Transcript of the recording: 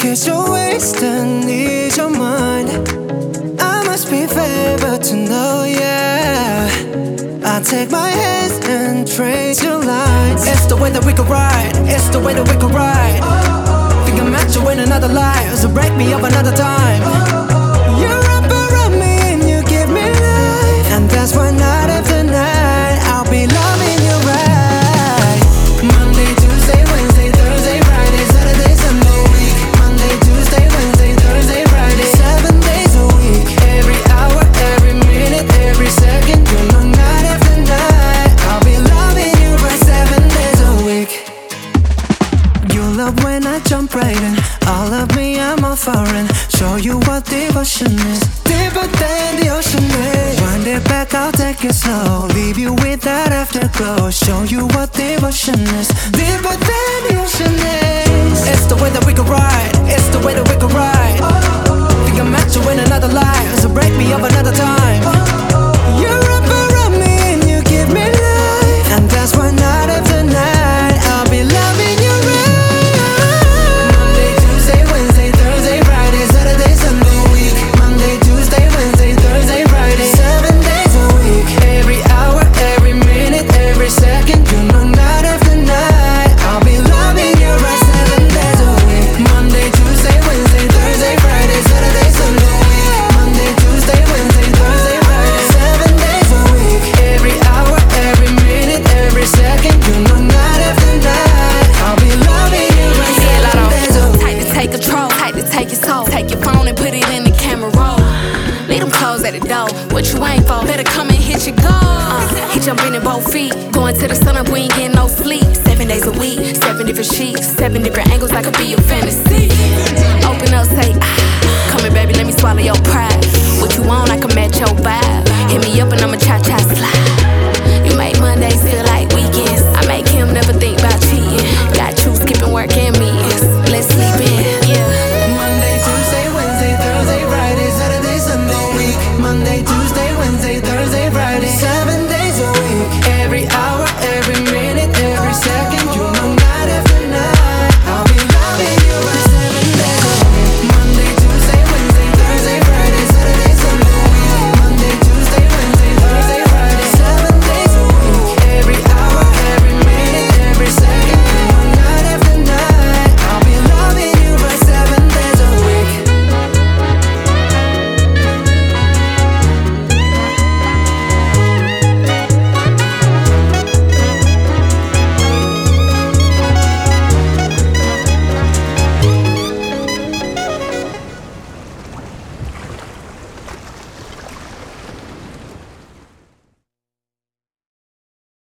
'cause you're wasting, need your mind. I must be favored to know, yeah. I take my hands and trace your lines. It's the way that we could ride, it's the way that we could ride. Think I met you in another life, so break me up another time. You wrap around me and you give me life, and that's why night after night I'll be loving you right. Monday, Tuesday, Wednesday, Thursday, Friday, Saturday, Sunday, week. Monday, Tuesday, Wednesday, Thursday, Friday, 7 days a week. Every hour, every minute, every second, you know night after night I'll be loving you right 7 days a week. You love when I jump right in, all of me I'm all foreign. Show you what devotion is, deeper than the ocean is. Wind it back, I'll take it slow, leave you with that afterglow. Show you what devotion is, deeper than the ocean is. It's the way that we could ride, it's the way that we could ride. Think I met you in another life, so break me up another time. You wrap around me and you give me life, and that's why night after night I'll be loving you right. Monday, Tuesday, Wednesday, Thursday, Friday, Saturday, Sunday, week. Monday, Tuesday, Wednesday, Thursday, Friday, 7 days a week. Every hour, every minute, every second, you know night after night I'll be loving you right 7 days a week. Monday, Tuesday, Wednesday, Thursday, Friday, Saturday, Sunday, week. Monday, Tuesday, Wednesday, Thursday, Friday, 7 days a week. Every hour, every minute, every second, you know night after night I'll be loving you right 7 days a week. Type to take control, type to take your soul. Take your phone and put it in the camera roll. Leave them clothes at the door. What you ain't for? Better come and hit your goal. He jumping in both feet. Going to the sun up, we ain't getting no sleep. 7 days a week, 7 different sheets, 7 different angles. I could be your fantasy. Open up, say ah. Come here, baby, let me swallow your pride. What you want, I can match your vibe. Hit me up and